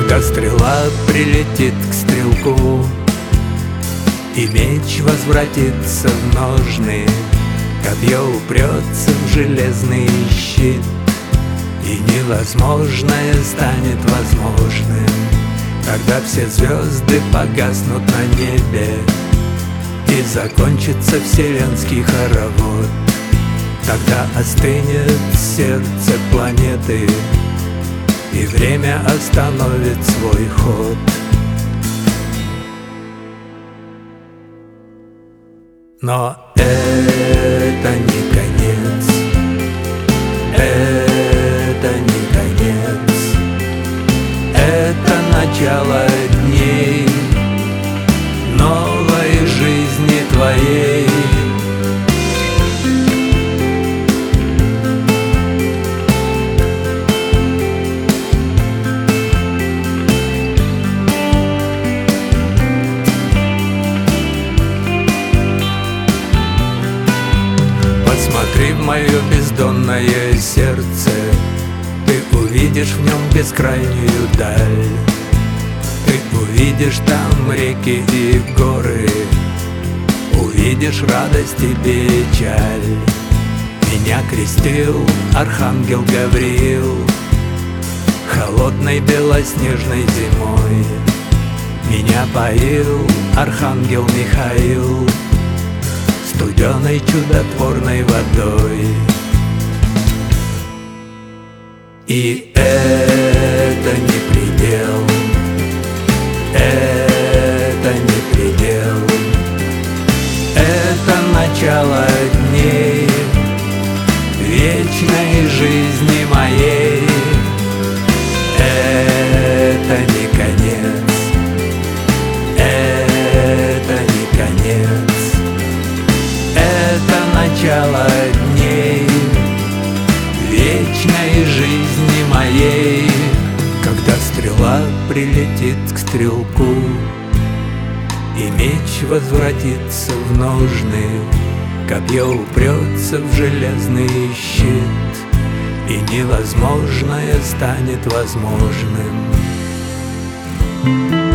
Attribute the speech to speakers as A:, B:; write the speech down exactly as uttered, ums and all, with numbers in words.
A: Когда стрела прилетит к стрелку и меч возвратится в ножны, копье упрется в железный щит, и невозможное станет возможным. Когда все звезды погаснут на небе и закончится вселенский хоровод, тогда остынет сердце планеты, и время остановит свой ход. Но это не конец, это не конец, это начало дней новой жизни твоей. Посмотри в мое бездонное сердце, ты увидишь в нем бескрайнюю даль. Ты увидишь там реки и горы, увидишь радость и печаль. Меня крестил архангел Гавриил холодной белоснежной зимой. Меня поил архангел Михаил студеной чудотворной водой. И это не предел, это не предел, это начало дней вечной жизни моей. Это не конец, это не конец, это начало дней вечной жизни моей. Когда стрела прилетит к стрелку и меч возвратится в ножны, копье упрется в железный щит, и невозможное станет возможным.